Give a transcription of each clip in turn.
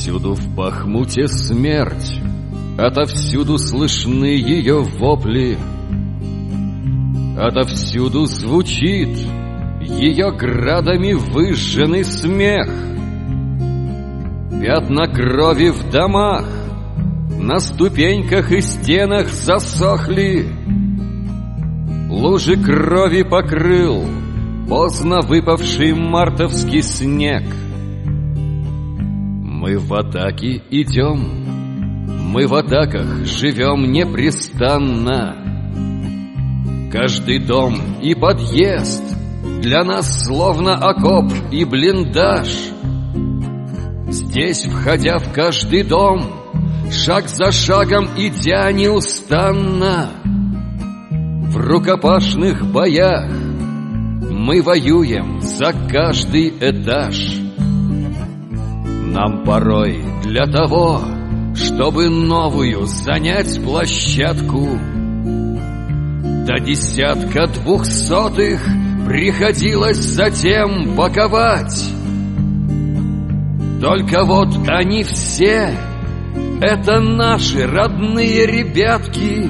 Всюду в Бахмуте смерть, отовсюду слышны ее вопли, отовсюду звучит ее градами выжженный смех. Пятна крови в домах, на ступеньках и стенах засохли. Лужи крови покрыл поздно выпавший мартовский снег. Мы в атаке идем, мы в атаках живем непрестанно. Каждый дом и подъезд для нас словно окоп и блиндаж. Здесь, входя в каждый дом, шаг за шагом идя неустанно, в рукопашных боях мы воюем за каждый этаж. Нам порой для того, чтобы новую занять площадку, до 10-200 приходилось затем боковать. Только вот они все — это наши родные ребятки,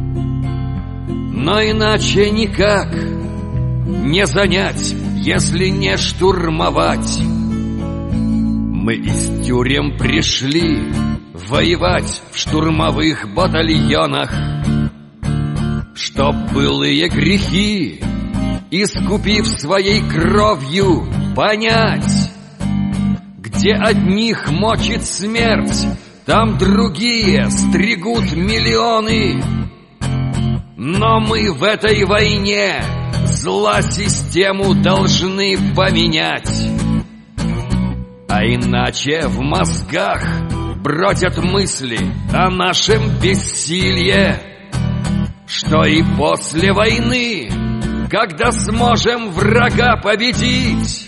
но иначе никак не занять, если не штурмовать. Мы из тюрем пришли воевать в штурмовых батальонах, чтоб былые грехи, искупив своей кровью, понять, где одних мочит смерть, там другие стригут миллионы. Но мы в этой войне зла систему должны поменять. А иначе в мозгах бродят мысли о нашем бессилии, что и после войны, когда сможем врага победить,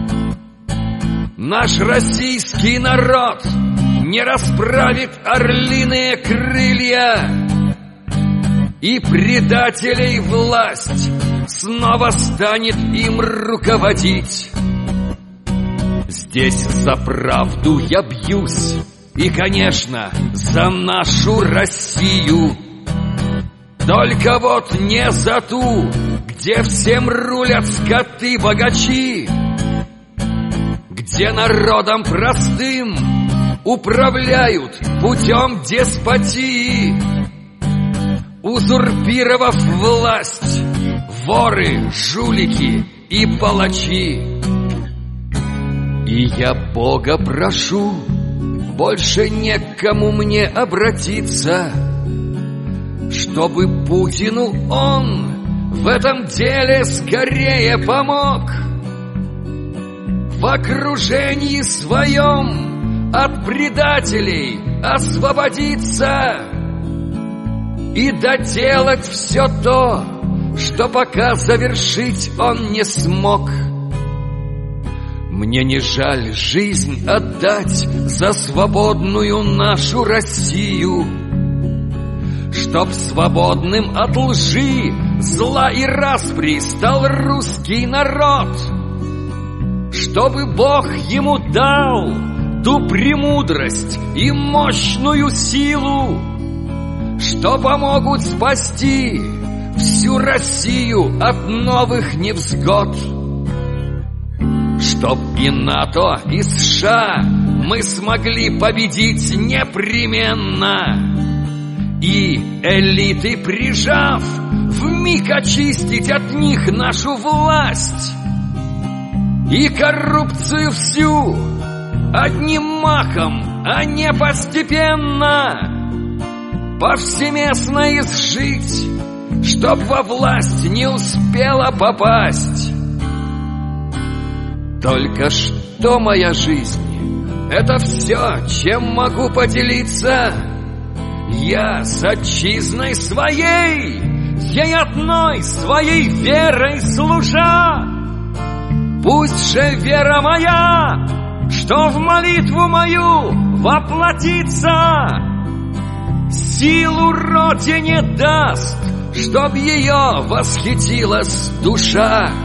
наш российский народ не расправит орлиные крылья, и предателей власть снова станет им руководить. Здесь за правду я бьюсь, и, конечно, за нашу Россию. Только вот не за ту, где всем рулят скоты-богачи, где народом простым управляют путем деспотии, узурпировав власть воры, жулики и палачи. И я Бога прошу, больше не к кому мне обратиться, чтобы Путину он в этом деле скорее помог. В окружении своем от предателей освободиться и доделать все то, что пока завершить он не смог. Мне не жаль жизнь отдать за свободную нашу Россию, чтоб свободным от лжи, зла и распри стал русский народ, чтобы Бог ему дал ту премудрость и мощную силу, что помогут спасти всю Россию от новых невзгод. Чтоб и НАТО, и США мы смогли победить непременно, и элиты, прижав, вмиг очистить от них нашу власть, и коррупцию всю одним махом, а не постепенно, повсеместно изжить, чтоб во власть не успела попасть. Только что моя жизнь — это все, чем могу поделиться. Я с отчизной своей, ей одной своей верой служа. Пусть же вера моя, что в молитву мою воплотится, силу Родине даст, чтоб ее восхитилась душа.